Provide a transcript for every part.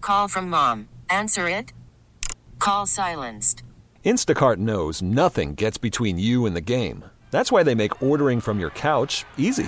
Call from mom. Answer it. Call silenced. Instacart knows nothing gets between you and the game. That's why they make ordering from your couch easy.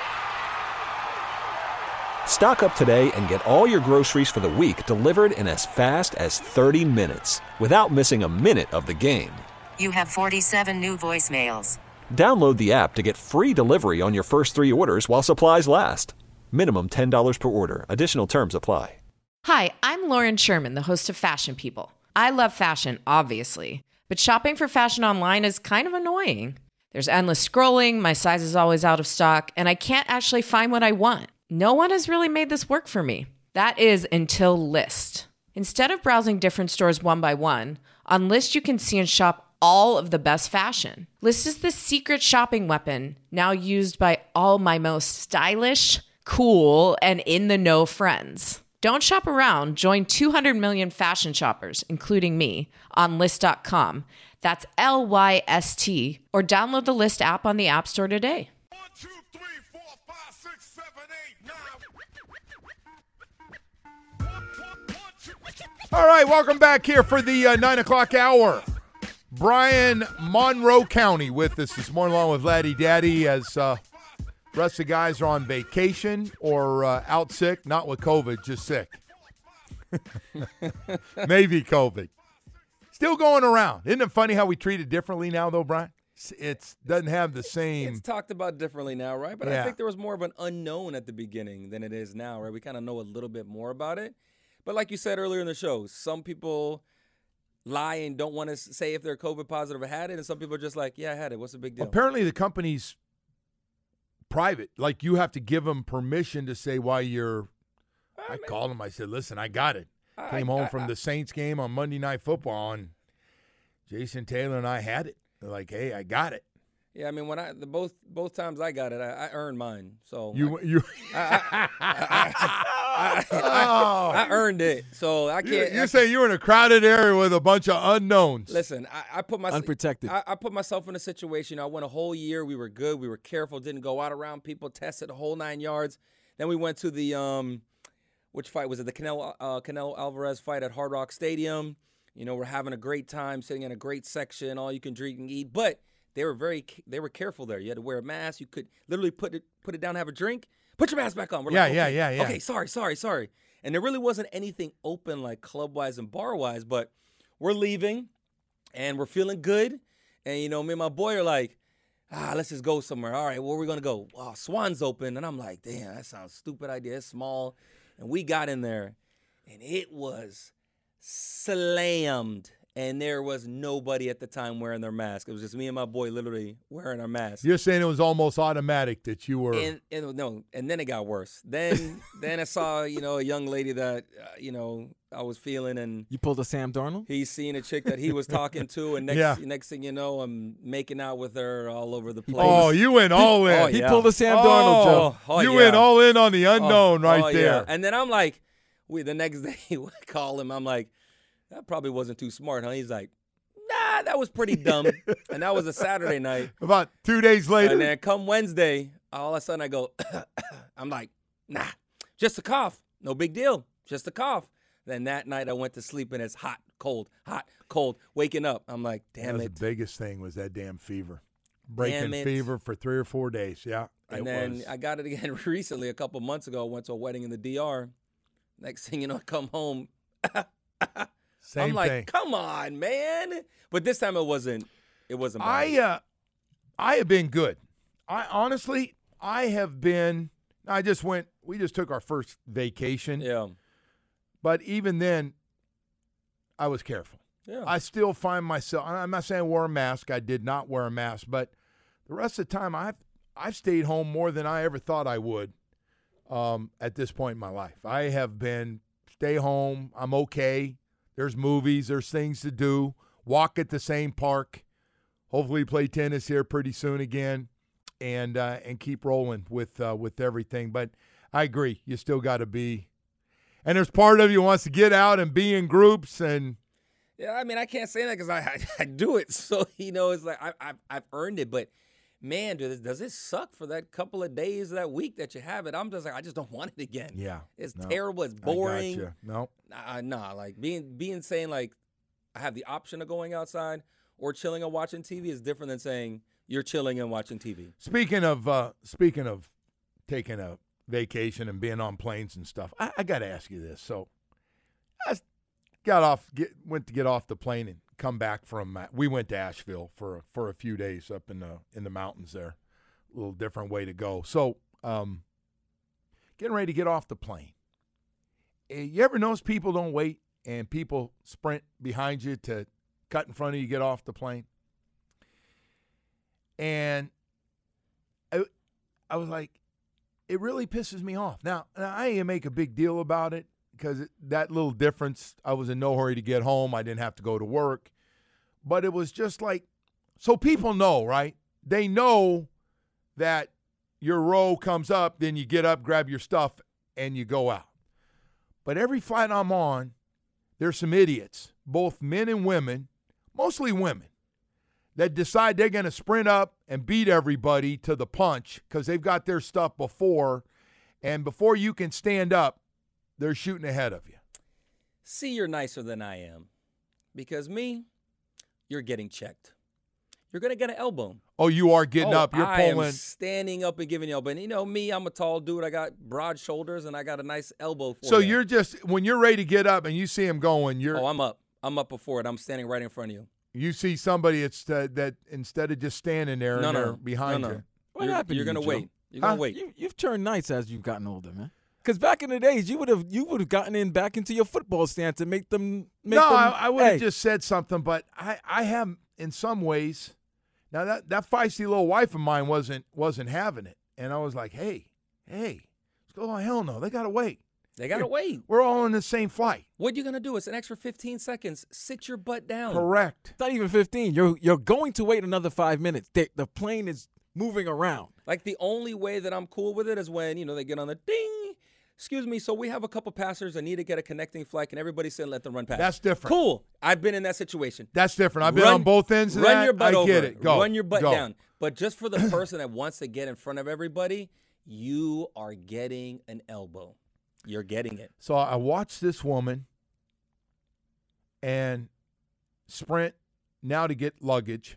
Stock up today and get all your groceries for the week delivered in as fast as 30 minutes without missing a minute of the game. You have 47 new voicemails. Download the app to get free delivery on your first 3 orders while supplies last. Minimum $10 per order. Additional terms apply. Hi, I'm Lauren Sherman, the host of Fashion People. I love fashion, obviously, but shopping for fashion online is kind of annoying. There's endless scrolling, my size is always out of stock, and I can't actually find what I want. No one has really made this work for me. That is until Lyst. Instead of browsing different stores one by one, on Lyst you can see and shop all of the best fashion. Lyst is the secret shopping weapon now used by all my most stylish, cool, and in-the-know friends. Don't shop around. Join 200 million fashion shoppers, including me, on Lyst.com. That's Lyst, or download the Lyst app on the App Store today. 1, 2, 3, 4, 5, 6, 7, 8, 9. All right, welcome back here for the 9 o'clock hour. Brian, Monroe County with us this morning, along with Laddie Daddy, as rest of the guys are on vacation or out sick, not with COVID, just sick. Maybe COVID. Still going around. Isn't it funny how we treat it differently now, though, Brian? It doesn't have the same. It's talked about differently now, right? But Yeah. I think there was more of an unknown at the beginning than it is now, right? We kind of know a little bit more about it. But like you said earlier in the show, some people lie and don't want to say if they're COVID positive or had it, and some people are just like, yeah, I had it. What's the big deal? Apparently the company's private. Like, you have to give them permission to say why you're – I called them. I said, listen, I got it. Came home from the Saints game on Monday Night Football, and Jason Taylor and I had it. They're like, hey, I got it. Yeah, I mean, when both times I got it, I earned mine. So I earned it. So I can't. You're saying you were in a crowded area with a bunch of unknowns. Listen, I put myself unprotected. I put myself in a situation. I went a whole year. We were good. We were careful. Didn't go out around people. Tested the whole 9 yards. Then we went to the which fight was it? The Canelo Alvarez fight at Hard Rock Stadium. You know, we're having a great time, sitting in a great section, all you can drink and eat. But they were careful there. You had to wear a mask. You could literally put it down, have a drink, put your mask back on. We're like, okay, yeah. Okay, sorry. And there really wasn't anything open like club-wise and bar-wise, but we're leaving, and we're feeling good. And, you know, me and my boy are like, let's just go somewhere. All right, where are we going to go? Oh, Swan's open. And I'm like, damn, that sounds stupid idea. It's small. And we got in there, and it was slammed. And there was nobody at the time wearing their mask. It was just me and my boy literally wearing our masks. You're saying it was almost automatic that you were. And then it got worse. Then I saw, you know, a young lady that, I was feeling, and You pulled a Sam Darnold? he's seen a chick that he was talking to, and next thing you know, I'm making out with her all over the place. Oh, you went all in. Oh, He yeah. pulled a Sam Darnold, Joe. You went all in on the unknown right there. Yeah. And then I'm like, the next day we call him. I'm like, that probably wasn't too smart, huh? He's like, nah, that was pretty dumb. And that was a Saturday night. About 2 days later. And then come Wednesday, all of a sudden I go, I'm like, nah, just a cough. No big deal. Just a cough. Then that night I went to sleep and it's hot, cold. Waking up, I'm like, damn That was it. the biggest thing was that damn fever. Breaking fever for 3 or 4 days. Yeah. And then I got it again recently, a couple months ago. I went to a wedding in the DR. Next thing you know, I come home. Same I'm like, thing. come on, man. But this time it wasn't bad. I have been good. We just took our first vacation. Yeah. But even then, I was careful. Yeah. I still find myself, I'm not saying I wore a mask. I did not wear a mask. But the rest of the time, I've stayed home more than I ever thought I would at this point in my life. I have been stay home. I'm okay. There's movies. There's things to do. Walk at the same park. Hopefully play tennis here pretty soon again and keep rolling with everything. But I agree. You still got to be. And there's part of you wants to get out and be in groups and. Yeah, I mean, I can't say that because I do it. So, it's like I've earned it. But, man, does it suck for that couple of days, that week that you have it? I'm just like, I just don't want it again. Yeah. It's terrible. It's boring. I got you. Nope. Nah. Like being saying like I have the option of going outside or chilling and watching TV is different than saying you're chilling and watching TV. Speaking of taking a vacation and being on planes and stuff, I got to ask you this. So I went to get off the plane and come back from. We went to Asheville for a few days up in the mountains there. A little different way to go. So getting ready to get off the plane. You ever notice people don't wait and people sprint behind you to cut in front of you, get off the plane? And I was like, it really pisses me off. Now I didn't make a big deal about it because that little difference, I was in no hurry to get home. I didn't have to go to work. But it was just like, so people know, right? They know that your row comes up, then you get up, grab your stuff, and you go out. But every flight I'm on, there's some idiots, both men and women, mostly women, that decide they're going to sprint up and beat everybody to the punch because they've got their stuff before, and before you can stand up, they're shooting ahead of you. See, you're nicer than I am. Because me, you're getting checked. You're going to get an elbow. Oh, you are getting up. You're pulling. I am standing up and giving you elbow. And you know me, I'm a tall dude. I got broad shoulders, and I got a nice elbow for you. So you're just, when you're ready to get up and you see him going, you're. Oh, I'm up. I'm up before it. I'm standing right in front of you. You see somebody that instead of just standing there and they're behind you. What happened? You're going to wait. You're Huh? going to wait. You've turned nice as you've gotten older, man. Because back in the days, you would have gotten in back into your football stance and make them. I would have just said something, but I have in some ways. Now that feisty little wife of mine wasn't having it, and I was like, hey, let's go. Oh, hell no, they gotta wait. They got to wait. We're all in the same flight. What you going to do? It's an extra 15 seconds. Sit your butt down. Correct. It's not even 15. You're going to wait another 5 minutes. The plane is moving around. Like the only way that I'm cool with it is when, they get on the ding. Excuse me, so we have a couple passengers that need to get a connecting flight. Can everybody sit and let them run past? That's different. Cool. I've been in that situation. That's different. I've been on both ends of that. Run your butt over. I get it. Go. Run your butt Go. down. But just for the person that wants to get in front of everybody, you are getting an elbow. You're getting it. So I watched this woman and sprint now to get luggage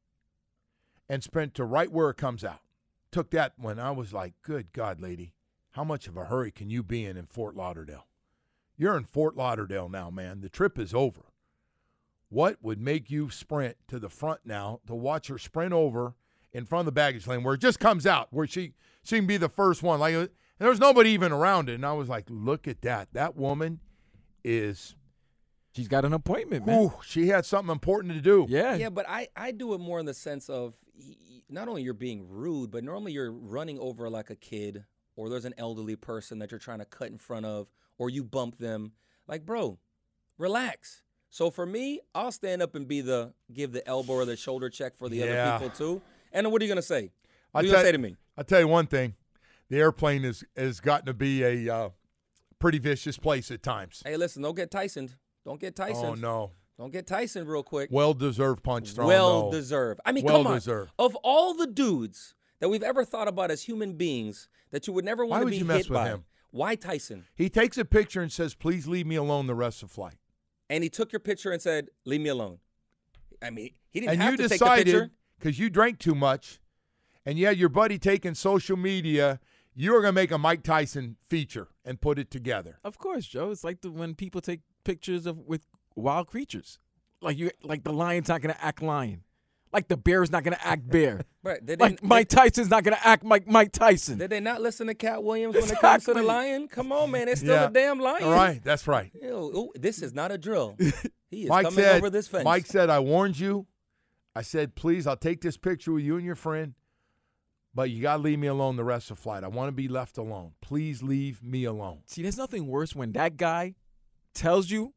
and sprint to right where it comes out. Took that one. I was like, good God, lady. How much of a hurry can you be in Fort Lauderdale? You're in Fort Lauderdale now, man. The trip is over. What would make you sprint to the front now to watch her sprint over in front of the baggage lane where it just comes out, where she can be the first one? Like, and there was nobody even around it. And I was like, look at that. That woman is. She's got an appointment, man. Ooh, she had something important to do. Yeah. Yeah, but I do it more in the sense of not only you're being rude, but normally you're running over like a kid, or there's an elderly person that you're trying to cut in front of, or you bump them. Like, bro, relax. So for me, I'll stand up and give the elbow or the shoulder check for the other people too. And what are you going to say? What are you going to say to me? I'll tell you one thing. The airplane has gotten to be a pretty vicious place at times. Hey, listen, don't get Tysoned. Don't get Tysoned. Oh, no. Don't get Tysoned real quick. Well-deserved punch thrown. Well-deserved. I mean, come on. Well-deserved. Of all the dudes that we've ever thought about as human beings that you would never want to be hit by. Why would you mess with him? Why Tyson? He takes a picture and says, please leave me alone the rest of the flight. And he took your picture and said, leave me alone. I mean, he didn't and have you to take the picture. decided, because you drank too much, and you had your buddy taking social media, you were going to make a Mike Tyson feature and put it together. Of course, Joe. It's like when people take pictures with wild creatures. Like the lion's not going to act lion. Like the bear's not going to act bear. Right. Like Mike Tyson's not going to act like Mike Tyson. Did they not listen to Cat Williams when it comes to the lion? Come on, man. It's still a damn lion. All right. That's right. Ew, this is not a drill. He is Mike coming said, over this fence. Mike said, I warned you. I said, please, I'll take this picture with you and your friend, but you got to leave me alone the rest of the flight. I want to be left alone. Please leave me alone. See, there's nothing worse when that guy tells you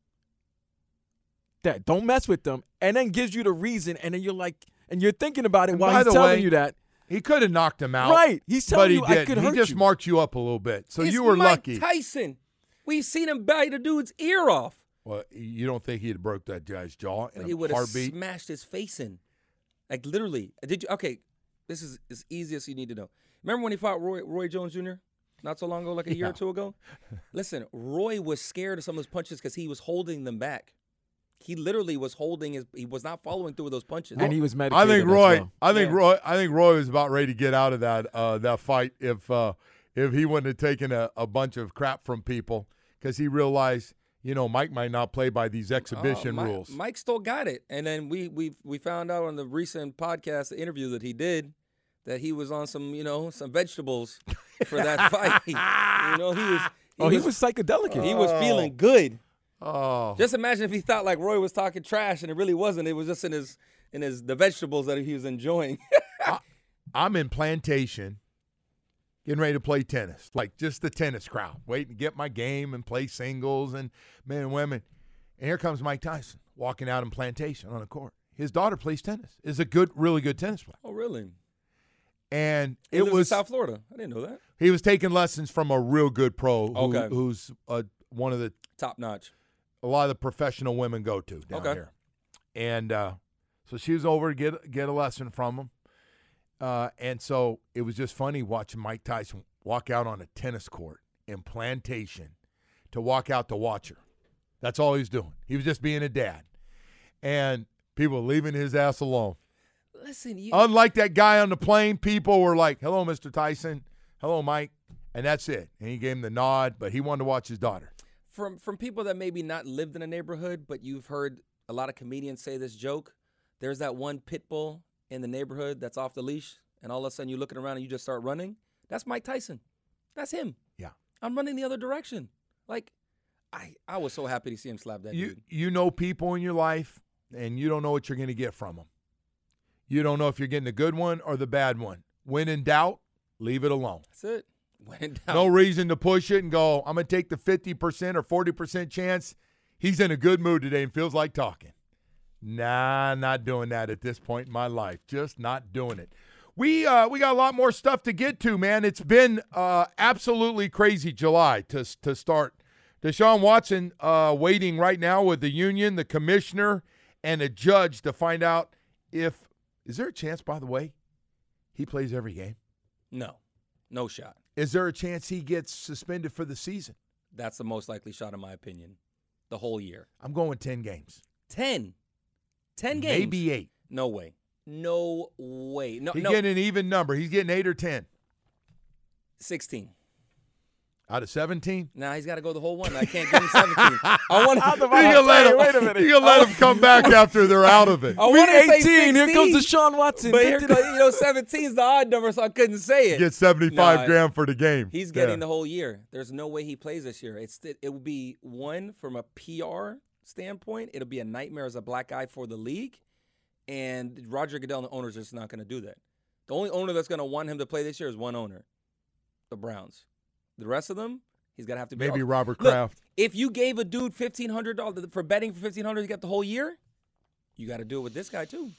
that don't mess with them and then gives you the reason, and then you're like, and you're thinking about it And while by he's the telling way, you that. He could have knocked him out. Right. He's telling you but I could he hurt just you. marked you up a little bit. So It's you were Mike lucky. Tyson. We've seen him bite a dude's ear off. Well, you don't think he'd have broke that guy's jaw in He a would have heartbeat? smashed his face in. Like, literally. Did you? Okay, this is as easy as you need to know. Remember when he fought Roy Jones Jr.? not so long ago, like a year or two ago? Listen, Roy was scared of some of those punches because he was holding them back. He literally was he was not following through with those punches. And he was medicated. I think Roy was about ready to get out of that fight if he wouldn't have taken a bunch of crap from people because he realized, Mike might not play by these exhibition rules. Mike still got it. And then we found out on the recent podcast interview that he did that he was on some vegetables for that fight. He was psychedelic. He was feeling good. Oh. Just imagine if he thought like Roy was talking trash and it really wasn't. It was just in the vegetables that he was enjoying. I'm in Plantation getting ready to play tennis, like just the tennis crowd, waiting to get my game and play singles and men and women. And here comes Mike Tyson walking out in Plantation on the court. His daughter plays tennis, is a really good tennis player. Oh, really? And He lives in South Florida. I didn't know that. He was taking lessons from a real good pro who's one of the top notch. A lot of the professional women go to down here. And so she was over to get a lesson from him. And so it was just funny watching Mike Tyson walk out on a tennis court in Plantation to walk out to watch her. That's all he was doing. He was just being a dad. And people leaving his ass alone. Listen, unlike that guy on the plane, people were like, hello, Mr. Tyson. Hello, Mike. And that's it. And he gave him the nod, but he wanted to watch his daughter. From people that maybe not lived in a neighborhood, but you've heard a lot of comedians say this joke, there's that one pit bull in the neighborhood that's off the leash, and all of a sudden you're looking around and you just start running. That's Mike Tyson. That's him. Yeah. I'm running the other direction. Like, I was so happy to see him slap that dude. You know people in your life, and you don't know what you're going to get from them. You don't know if you're getting the good one or the bad one. When in doubt, leave it alone. That's it. When in doubt. No reason to push it and go, I'm going to take the 50% or 40% chance he's in a good mood today and feels like talking. Nah, not doing that at this point in my life. Just not doing it. We got a lot more stuff to get to, man. It's been absolutely crazy July to start. Deshaun Watson waiting right now with the union, the commissioner, and a judge to find out if – is there a chance, by the way, he plays every game? No shot. Is there a chance he gets suspended for the season? That's the most likely shot, in my opinion, the whole year. I'm going 10 games. 10 games? Maybe 8. No way. No way. He's getting an even number. He's getting 8 or 10. 16. Out of 17? Nah, he's got to go the whole one. I can't give him 17. I want to wait a minute. You let him come back after they're out of it. I want to say 18. Here comes Deshaun Watson. But here goes, 17 is the odd number, so I couldn't say it. Get 75 grand for the game. He's getting the whole year. There's no way he plays this year. It will be one from a PR standpoint. It'll be a nightmare as a black guy for the league. And Roger Goodell and the owners are just not going to do that. The only owner that's going to want him to play this year is one owner, the Browns. The rest of them, he's going to have to be. Maybe Robert Kraft. Look, if you gave a dude $1,500 for betting for $1,500, you got the whole year, you got to do it with this guy too.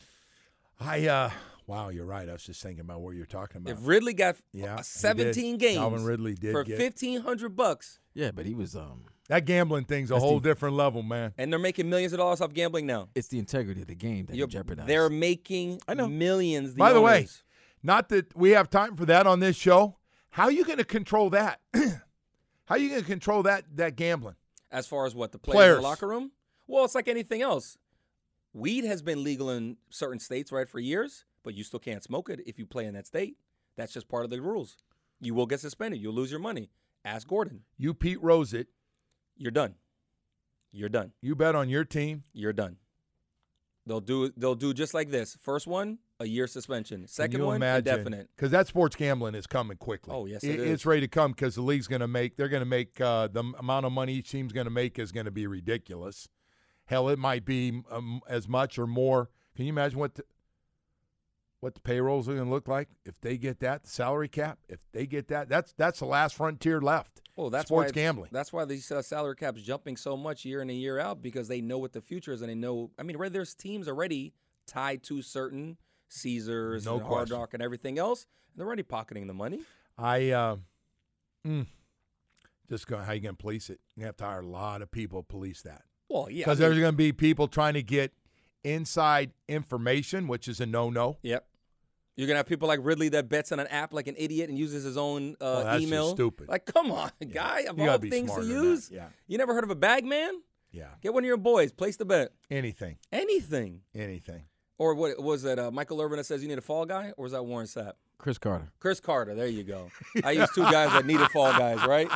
Wow, you're right. I was just thinking about what you're talking about. If Ridley got 17 games Calvin Ridley did for $1,500. Yeah, but he was that gambling thing's a whole different level, man. And they're making millions of dollars off gambling now. It's the integrity of the game that you jeopardize. They're making millions. By the way, not that we have time for that on this show. How are you going to control that? How are you going to control that gambling? As far as what, the players in the locker room? Well, it's like anything else. Weed has been legal in certain states, right, for years, but you still can't smoke it if you play in that state. That's just part of the rules. You will get suspended. You'll lose your money. Ask Gordon. You Pete Rose it. You're done. You're done. You bet on your team. You're done. They'll do just like this. First one, a year suspension. Second one, indefinite. Because that sports gambling is coming quickly. Oh, yes, it is. It's ready to come because the league's going to make – they're going to make the amount of money each team's going to make is going to be ridiculous. Hell, it might be as much or more. Can you imagine what the payrolls are going to look like if they get that, the salary cap? If they get that, that's the last frontier left. Well, that's sports gambling. That's why these salary caps jumping so much year in and year out, because they know what the future is and they know. I mean, there's teams already tied to certain Caesars and Hard Rock and everything else, and they're already pocketing the money. Just go. How you going to police it? You have to hire a lot of people to police that. Well, yeah, because there's going to be people trying to get inside information, which is a no-no. Yep. You're going to have people like Ridley that bets on an app like an idiot and uses his own that's email. just stupid. Like, come on, guy. Of You all gotta be things to smarter than use. that. Yeah. You never heard of a bag man? Yeah. Get one of your boys. Place the bet. Anything. Anything. Or what was that? Michael Irvin that says you need a fall guy? Or was that Warren Sapp? Chris Carter. Chris Carter. There you go. I used two guys that needed fall guys, right?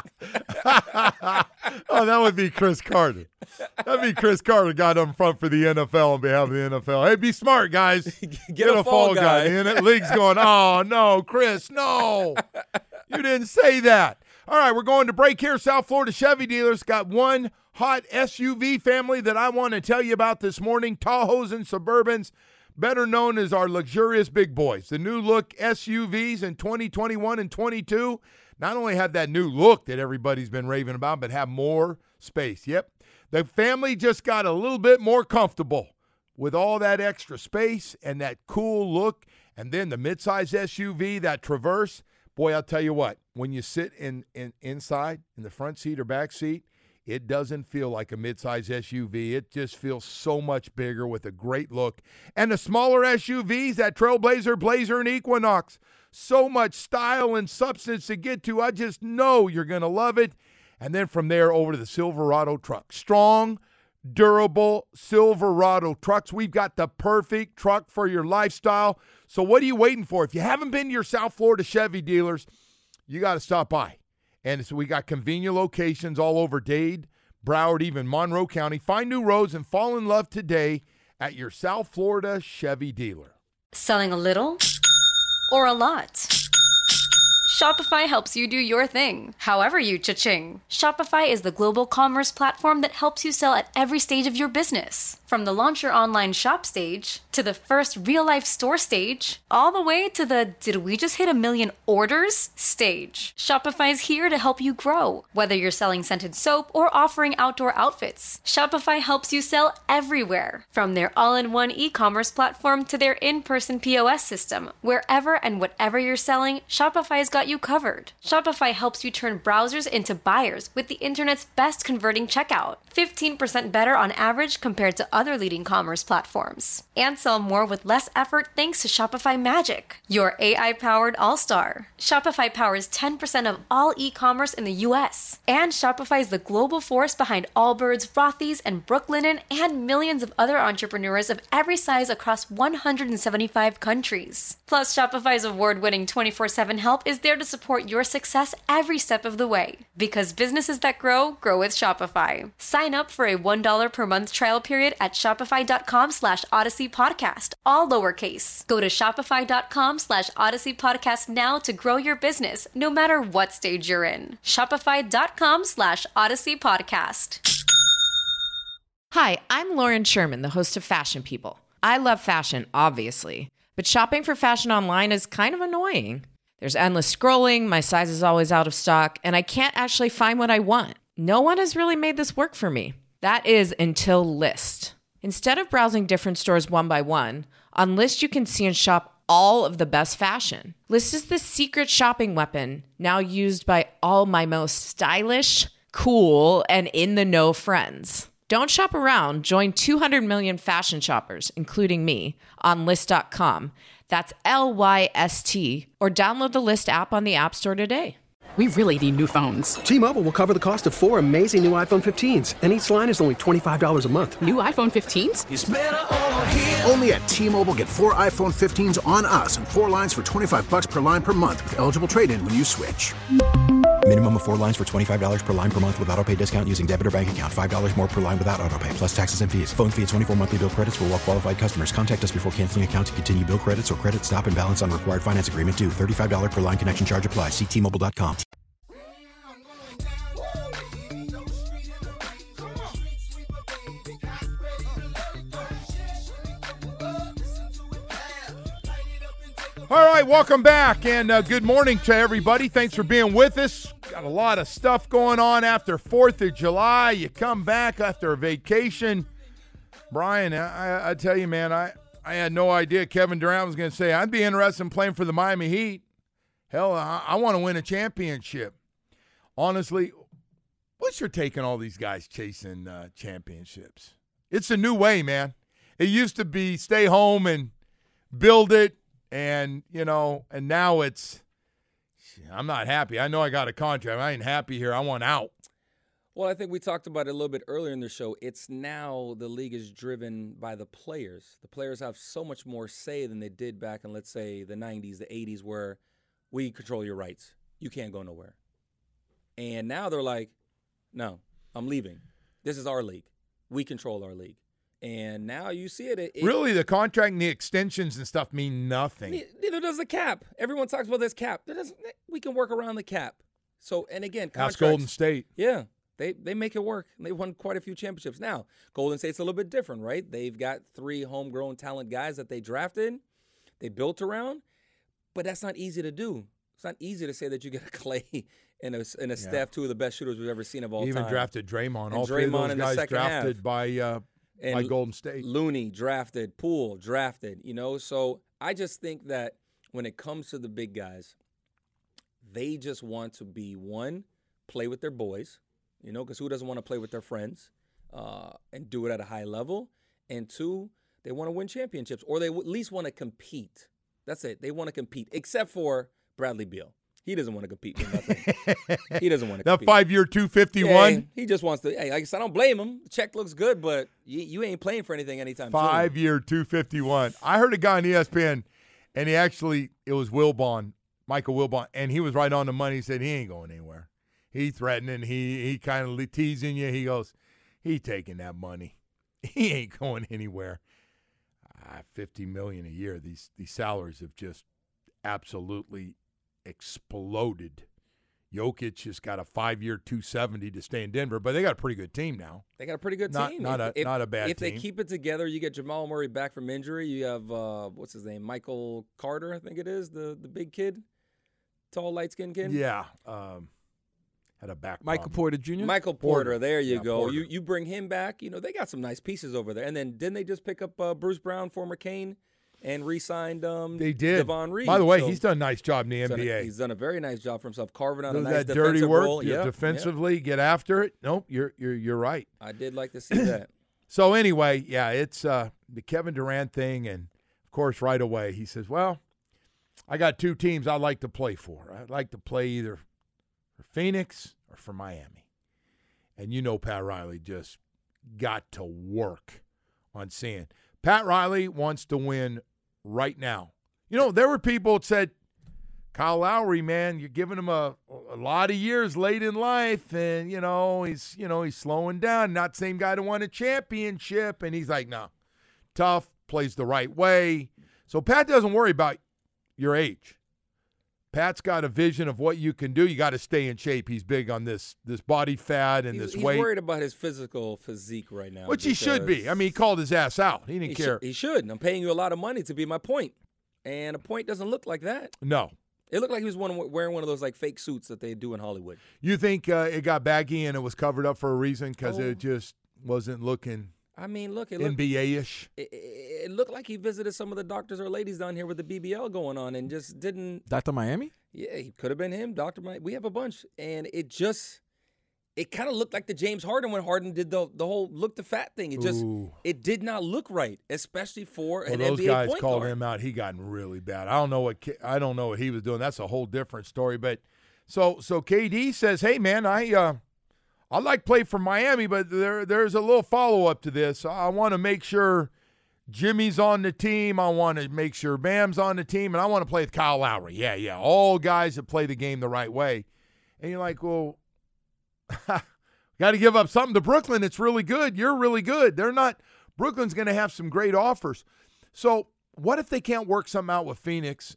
Oh, that would be Chris Carter. That'd be Chris Carter got up front for the NFL on behalf of the NFL. Hey, be smart, guys. Get a fall guy. And the league's going, oh, no, Chris, no. You didn't say that. All right, we're going to break here. South Florida Chevy dealers got one hot SUV family that I want to tell you about this morning, Tahoes and Suburbans, better known as our luxurious big boys. The new look SUVs in 2021 and 22 not only have that new look that everybody's been raving about, but have more space. Yep. The family just got a little bit more comfortable with all that extra space and that cool look. And then the midsize SUV, that Traverse, boy, I'll tell you what, when you sit inside in the front seat or back seat, it doesn't feel like a midsize SUV. It just feels so much bigger with a great look. And the smaller SUVs, that Trailblazer, Blazer, and Equinox, so much style and substance to get to. I just know you're going to love it. And then from there over to the Silverado truck. Strong, durable Silverado trucks. We've got the perfect truck for your lifestyle. So what are you waiting for? If you haven't been to your South Florida Chevy dealers, you got to stop by. And so we got convenient locations all over Dade, Broward, even Monroe County. Find new roads and fall in love today at your South Florida Chevy dealer. Selling a little or a lot? Shopify helps you do your thing, however you cha-ching. Shopify is the global commerce platform that helps you sell at every stage of your business. From the launch your online shop stage, to the first real-life store stage, all the way to the did we just hit 1 million orders stage. Shopify's here to help you grow. Whether you're selling scented soap or offering outdoor outfits, Shopify helps you sell everywhere. From their all-in-one e-commerce platform to their in-person POS system, wherever and whatever you're selling, Shopify's got you covered. Shopify helps you turn browsers into buyers with the internet's best converting checkout. 15% better on average compared to other leading commerce platforms. And sell more with less effort thanks to Shopify Magic, your AI-powered all-star. Shopify powers 10% of all e-commerce in the U.S. And Shopify is the global force behind Allbirds, Rothy's, and Brooklinen, and millions of other entrepreneurs of every size across 175 countries. Plus, Shopify's award-winning 24/7 help is there to support your success every step of the way. Because businesses that grow with Shopify. Sign up for a $1 per month trial period at shopify.com/Odyssey Podcast, all lowercase. Go to shopify.com/Odyssey Podcast now to grow your business, no matter what stage you're in. Shopify.com/Odyssey Podcast. Hi, I'm Lauren Sherman, the host of Fashion People. I love fashion, obviously, but shopping for fashion online is kind of annoying. There's endless scrolling, my size is always out of stock, and I can't actually find what I want. No one has really made this work for me. That is until Lyst. Instead of browsing different stores one by one, on Lyst you can see and shop all of the best fashion. Lyst is the secret shopping weapon now used by all my most stylish, cool, and in-the-know friends. Don't shop around. Join 200 million fashion shoppers, including me, on Lyst.com. That's LYST, or download the Lyst app on the App Store today. We really need new phones. T-Mobile will cover the cost of 4 amazing new iPhone 15s, and each line is only $25 a month. New iPhone 15s? It's better over here. Only at T-Mobile, get 4 iPhone 15s on us and 4 lines for $25 per line per month with eligible trade-in when you switch. Minimum of 4 lines for $25 per line per month with autopay discount using debit or bank account. $5 more per line without autopay, plus taxes and fees. Phone fee at 24 monthly bill credits for well-qualified customers. Contact us before canceling account to continue bill credits or credit stop and balance on required finance agreement due. $35 per line connection charge applies. See T-Mobile.com. All right, welcome back, and good morning to everybody. Thanks for being with us. Got a lot of stuff going on after 4th of July. You come back after a vacation. Brian, I tell you, man, I had no idea Kevin Durant was going to say, I'd be interested in playing for the Miami Heat. Hell, I want to win a championship. Honestly, what's your take on all these guys chasing championships? It's a new way, man. It used to be stay home and build it And, and now I'm not happy. I know I got a contract. I ain't happy here. I want out. Well, I think we talked about it a little bit earlier in the show. It's now the league is driven by the players. The players have so much more say than they did back in, let's say, the 90s, the 80s, where we control your rights. You can't go nowhere. And now they're like, no, I'm leaving. This is our league. We control our league. And now you see it. Really, the contract and the extensions and stuff mean nothing. Neither does the cap. Everyone talks about this cap. We can work around the cap. So, and again, contracts. That's Golden State. Yeah. They make it work. They won quite a few championships. Now, Golden State's a little bit different, right? They've got 3 homegrown talent guys that they drafted, they built around, but that's not easy to do. It's not easy to say that you get a Clay and a Steph, 2 of the best shooters we've ever seen of all time. Even drafted Draymond. And All Draymond 3 of in those the guys second drafted half. by Golden State. Looney drafted, Poole drafted, So I just think that when it comes to the big guys, they just want to be, one, play with their boys. Because who doesn't want to play with their friends and do it at a high level? And 2, they want to win championships, or they at least want to compete. That's it. They want to compete, except for Bradley Beal. He doesn't want to compete for nothing. He doesn't want to compete. That 5-year, $251? Yeah, he just wants to. Hey, like I said, I don't blame him. The check looks good, but you ain't playing for anything anytime soon. 5-year, $251. I heard a guy on ESPN, and it was Wilbon, Michael Wilbon, and he was right on the money. He said he ain't going anywhere. He threatening. He kind of teasing you. He goes, he taking that money. He ain't going anywhere. $50 million a year. These salaries have just absolutely exploded. Jokic just got a 5-year, $270 to stay in Denver, but they got a pretty good team now. They got a pretty good team. Not a bad team. If they keep it together, you get Jamal Murray back from injury. You have what's his name, Michael Carter, I think it is, the big kid, tall, light-skinned kid. Yeah. Had a back Michael problem. Porter Jr.? Michael Porter, there you go. Porter. You bring him back. They got some nice pieces over there. And then didn't they just pick up Bruce Brown, former Kane, and re-signed they did. Devon Reed? By the way, he's done a nice job in the NBA. He's done a very nice job for himself, carving out a nice that defensive dirty work, role. defensively, get after it. Nope, you're right. I did like to see that. So anyway, yeah, it's the Kevin Durant thing, and of course, right away he says, "Well, I got 2 teams I'd like to play for. I'd like to play either for Phoenix or for Miami." And Pat Riley just got to work on seeing. Pat Riley wants to win right now. There were people that said, Kyle Lowry, man, you're giving him a lot of years late in life, and he's slowing down. Not the same guy to win a championship. And he's like, no, tough, plays the right way. So Pat doesn't worry about your age. Pat's got a vision of what you can do. You got to stay in shape. He's big on this body fat and this weight. He's worried about his physical physique right now. Which he should be. I mean, he called his ass out. He didn't care. He should. I'm paying you a lot of money to be my point. And a point doesn't look like that. No. It looked like he was wearing one of those fake suits that they do in Hollywood. You think it got baggy and it was covered up for a reason because it just wasn't looking NBA-ish? It looked like he visited some of the doctors or ladies down here with the BBL going on and just didn't. Dr. Miami? Yeah, he could have been him. Dr. Miami. We have a bunch. And it kind of looked like the James Harden when Harden did the whole look to fat thing. It did not look right, especially for an NBA point guard. Those guys called him out. He got really bad. I don't know what he was doing. That's a whole different story. But so KD says, "Hey man, I like play for Miami, but there's a little follow up to this. I want to make sure Jimmy's on the team. I want to make sure Bam's on the team, and I want to play with Kyle Lowry. Yeah, all guys that play the game the right way." And you're like, well. Got to give up something to Brooklyn. It's really good. You're really good. Brooklyn's going to have some great offers. So what if they can't work something out with Phoenix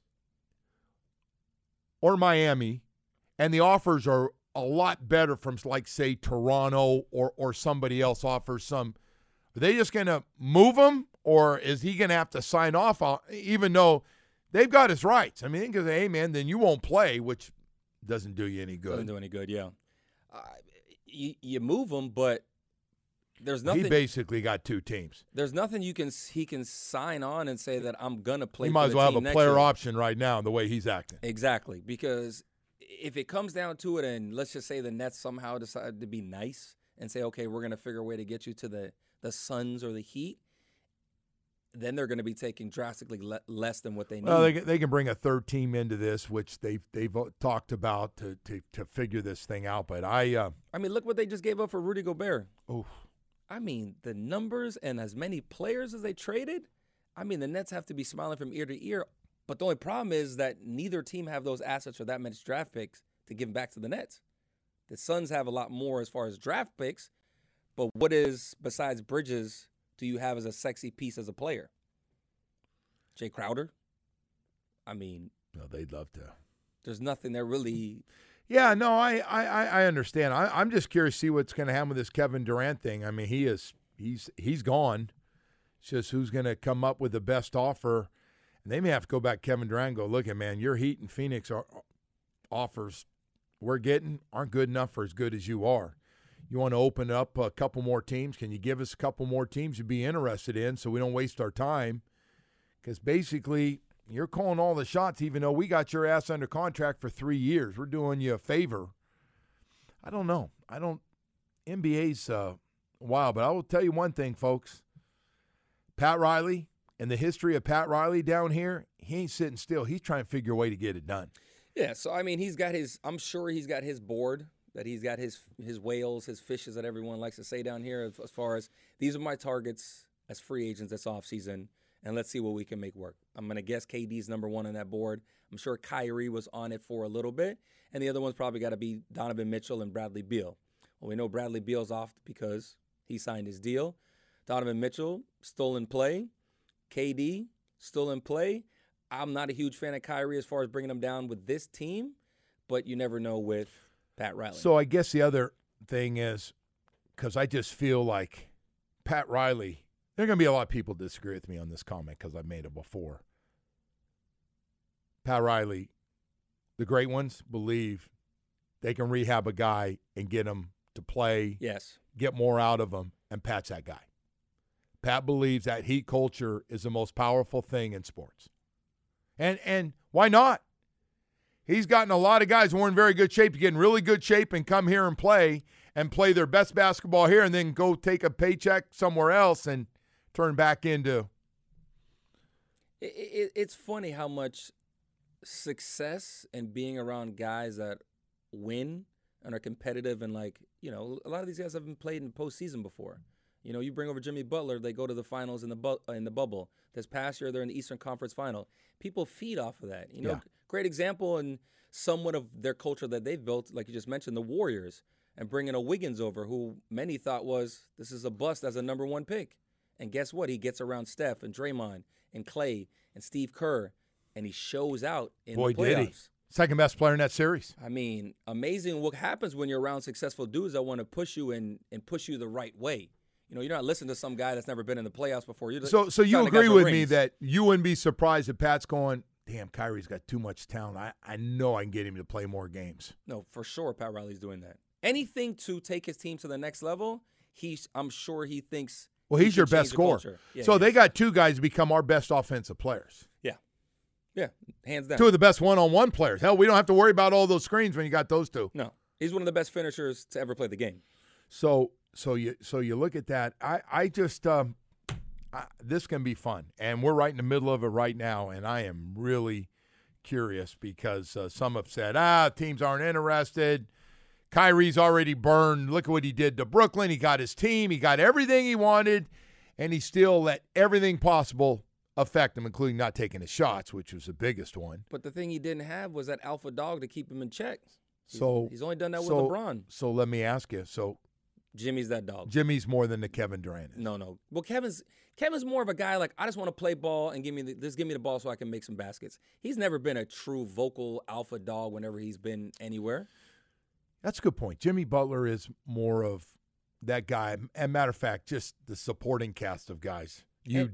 or Miami, and the offers are a lot better from, like, say, Toronto or somebody else offers some? Are they just going to move him, or is he going to have to sign off on, even though they've got his rights? I mean, they can say, hey, man, then you won't play, which doesn't do you any good. Doesn't do any good, yeah. You move him, but there's nothing. He basically got 2 teams. There's nothing he can sign on and say that I'm gonna play. He might for as the well team have a next player year. option right now the way he's acting. Exactly, because if it comes down to it, and let's just say the Nets somehow decide to be nice and say, okay, we're gonna figure a way to get you to the Suns or the Heat, then they're going to be taking drastically less than what they need. Well, they can bring a third team into this, which they've talked about to figure this thing out. But I mean, look what they just gave up for Rudy Gobert. Oh, I mean, the numbers and as many players as they traded. I mean, the Nets have to be smiling from ear to ear. But the only problem is that neither team have those assets or that many draft picks to give back to the Nets. The Suns have a lot more as far as draft picks. But what is, besides Bridges, do you have as a sexy piece as a player? Jay Crowder? I mean, no, they'd love to. There's nothing there really. Yeah, no, I understand. I'm just curious to see what's going to happen with this Kevin Durant thing. I mean, he's gone. It's just who's going to come up with the best offer. And they may have to go back to Kevin Durant and go, look, man, your Heat and Phoenix offers we're getting aren't good enough for as good as you are. You want to open up a couple more teams? Can you give us a couple more teams you'd be interested in so we don't waste our time? Because basically, you're calling all the shots even though we got your ass under contract for 3 years. We're doing you a favor. I don't know. NBA's wild, but I will tell you one thing, folks. Pat Riley and the history of Pat Riley down here, he ain't sitting still. He's trying to figure a way to get it done. Yeah, so, I mean, I'm sure he's got his board, that he's got his whales, his fishes that everyone likes to say down here as far as these are my targets as free agents this offseason, and let's see what we can make work. I'm going to guess KD's number one on that board. I'm sure Kyrie was on it for a little bit, and the other one's probably got to be Donovan Mitchell and Bradley Beal. Well, we know Bradley Beal's off because he signed his deal. Donovan Mitchell, still in play. KD, still in play. I'm not a huge fan of Kyrie as far as bringing him down with this team, but you never know with Pat Riley. So I guess the other thing is, because I just feel like Pat Riley, there are going to be a lot of people disagree with me on this comment because I've made it before. Pat Riley, the great ones believe they can rehab a guy and get him to play, yes, get more out of him, and Pat's that guy. Pat believes that Heat culture is the most powerful thing in sports. And why not? He's gotten a lot of guys who are in very good shape to get in really good shape and come here and play their best basketball here and then go take a paycheck somewhere else and turn back into. It's funny how much success and being around guys that win and are competitive and, like, you know, a lot of these guys haven't played in postseason before. You know, you bring over Jimmy Butler, they go to the finals in the bubble. This past year, they're in the Eastern Conference Final. People feed off of that. You know, Great example and somewhat of their culture that they've built, like you just mentioned, the Warriors, and bringing a Wiggins over, who many thought this is a bust as a number one pick. And guess what? He gets around Steph and Draymond and Clay and Steve Kerr, and he shows out in the playoffs. Did he. Second best player in that series. I mean, amazing what happens when you're around successful dudes that want to push you and push you the right way. You know, you're not listening to some guy that's never been in the playoffs before. So you agree with me that you wouldn't be surprised if Pat's going, damn, Kyrie's got too much talent. I know I can get him to play more games. No, for sure Pat Riley's doing that. Anything to take his team to the next level, I'm sure he thinks. Well, he's your best scorer. Yeah, so they got two guys to become our best offensive players. Yeah, hands down. Two of the best one-on-one players. Hell, we don't have to worry about all those screens when you got those two. No, he's one of the best finishers to ever play the game. So you look at that. I just this can be fun, and we're right in the middle of it right now. And I am really curious because some have said, teams aren't interested. Kyrie's already burned. Look at what he did to Brooklyn. He got his team. He got everything he wanted, and he still let everything possible affect him, including not taking his shots, which was the biggest one. But the thing he didn't have was that alpha dog to keep him in check. He's only done that with LeBron. So let me ask you. So Jimmy's that dog. Jimmy's more than the Kevin Durant is. No. Well, Kevin's more of a guy like, I just want to play ball and give me the ball so I can make some baskets. He's never been a true vocal alpha dog whenever he's been anywhere. That's a good point. Jimmy Butler is more of that guy. And matter of fact, just the supporting cast of guys. UD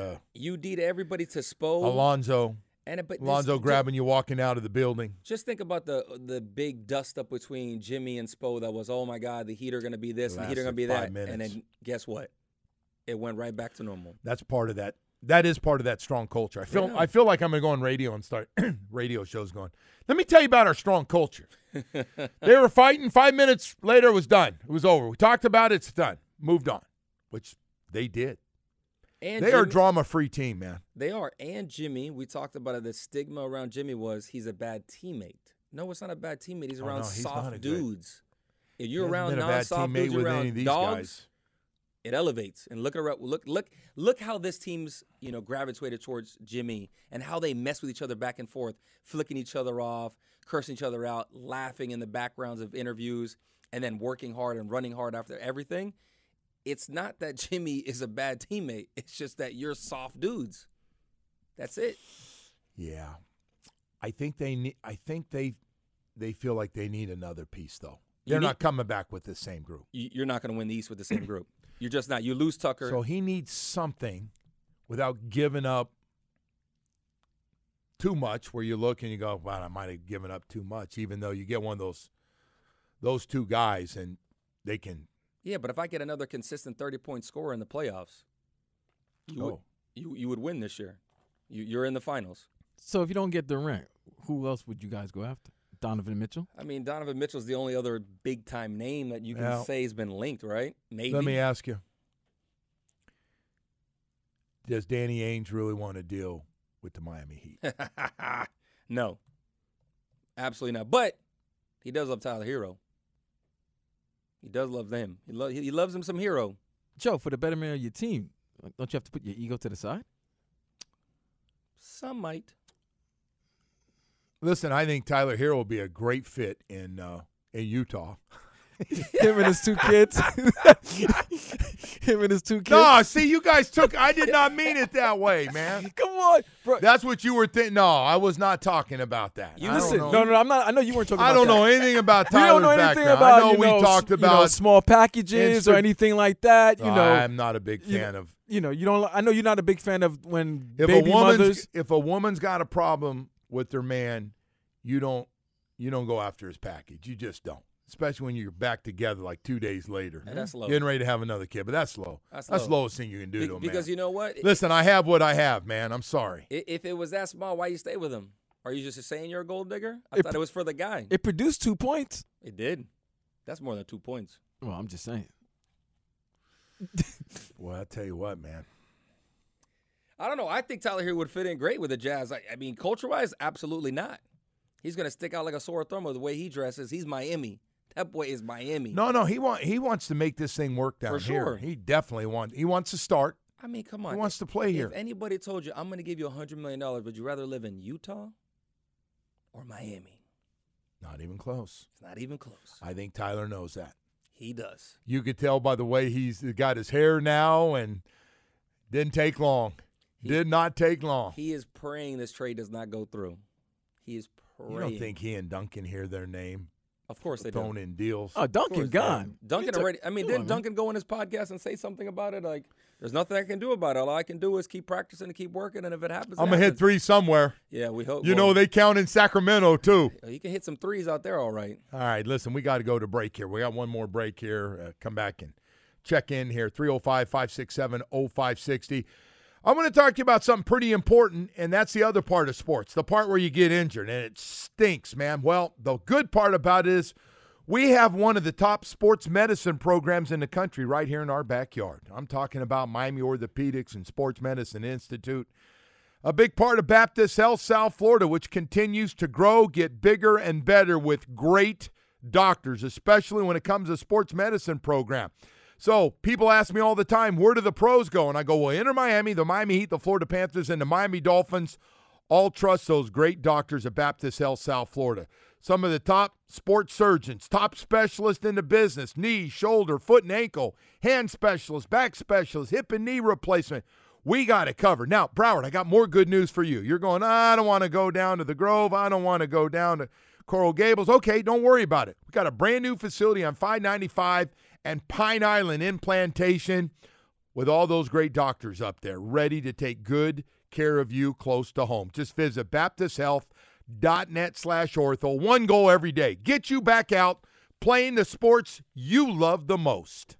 to everybody to Spo. Alonzo. Alonzo grabbing you walking out of the building. Just think about the big dust up between Jimmy and Spo that was, oh, my God, the Heat are going to be this and the Heat are going to be that. And then guess what? It went right back to normal. That's part of that. That is part of that strong culture. I feel like I'm going to go on radio and start radio shows going, let me tell you about our strong culture. They were fighting. 5 minutes later, it was done. It was over. We talked about it. It's done. Moved on, which they did. And they are a drama-free team, man. They are. And Jimmy, we talked about it. The stigma around Jimmy was he's a bad teammate. No, it's not a bad teammate. He's around soft dudes. If you're around non-soft dudes, you're around dogs, it elevates. And look how this team's gravitated towards Jimmy and how they mess with each other back and forth, flicking each other off, cursing each other out, laughing in the backgrounds of interviews, and then working hard and running hard after everything. It's not that Jimmy is a bad teammate. It's just that you're soft dudes. That's it. Yeah, I think they feel like they need another piece, though. They're not coming back with the same group. You're not going to win the East with the same group. You're just not. You lose Tucker. So he needs something without giving up too much, where you look and you go, wow, I might have given up too much, even though you get one of those two guys and they can. Yeah, but if I get another consistent 30-point scorer in the playoffs, you would win this year. You're in the finals. So if you don't get Durant, who else would you guys go after? Donovan Mitchell? I mean, Donovan Mitchell's the only other big-time name that you can say has been linked, right? Maybe. Let me ask you. Does Danny Ainge really want to deal with the Miami Heat? No. Absolutely not. But he does love Tyler Hero. He does love them. He loves him some Hero. Joe, for the betterment of your team, don't you have to put your ego to the side? Some might. Listen, I think Tyler Hero will be a great fit in Utah. Him and his two kids. No, see, you guys I did not mean it that way, man. Come on, bro. That's what you were thinking. No, I was not talking about that. Listen, no, I'm not. I know you weren't talking about that. I don't know anything about Tyler's you don't know anything background. about, I know we talked about small packages or anything like that. I'm not a big fan of. You don't. I know you're not a big fan of when if a woman's got a problem with their man, you don't go after his package. You just don't. Especially when you're back together like 2 days later. And that's slow. Getting ready to have another kid, but that's slow. That's the lowest thing you can do to a man. Because you know what? Listen, I have what I have, man. I'm sorry. If it was that small, why you stay with him? Are you just saying you're a gold digger? I thought it was for the guy. It produced 2 points. It did. That's more than 2 points. Well, I'm just saying. Well, I tell you what, man. I don't know. I think Tyler Hero would fit in great with the Jazz. I mean, culture-wise, absolutely not. He's going to stick out like a sore thumb with the way he dresses. He's Miami. That boy is Miami. No, he wants to make this thing work down here. He definitely wants to start. I mean, come on. He wants to play here. If anybody told you, I'm going to give you $100 million, would you rather live in Utah or Miami? Not even close. It's not even close. I think Tyler knows that. He does. You could tell by the way he's got his hair now, and didn't take long. Did not take long. He is praying this trade does not go through. He is praying. You don't think he and Duncan hear their name? Of course they don't. In deals. Oh, Duncan gone. Duncan already. I mean, didn't Duncan go on his podcast and say something about it? Like, there's nothing I can do about it. All I can do is keep practicing and keep working, and if it happens, I'm going to hit 3 somewhere. Yeah, we hope. You know, they count in Sacramento, too. You can hit some 3s out there, all right. All right, listen, we got to go to break here. We got one more break here. Come back and check in here, 305-567-0560. I'm going to talk to you about something pretty important, and that's the other part of sports, the part where you get injured, and it stinks, man. Well, the good part about it is we have one of the top sports medicine programs in the country right here in our backyard. I'm talking about Miami Orthopedics and Sports Medicine Institute, a big part of Baptist Health South Florida, which continues to grow, get bigger and better with great doctors, especially when it comes to sports medicine program. So people ask me all the time, where do the pros go? And I go, well, Inter Miami, the Miami Heat, the Florida Panthers, and the Miami Dolphins all trust those great doctors at Baptist Health South Florida. Some of the top sports surgeons, top specialists in the business, knee, shoulder, foot and ankle, hand specialists, back specialists, hip and knee replacement. We got it covered. Now, Broward, I got more good news for you. You're going, I don't want to go down to the Grove. I don't want to go down to Coral Gables. Okay, don't worry about it. We got a brand new facility on 595 and Pine Island in Plantation with all those great doctors up there ready to take good care of you close to home. Just visit baptisthealth.net/ortho. One goal every day. Get you back out playing the sports you love the most.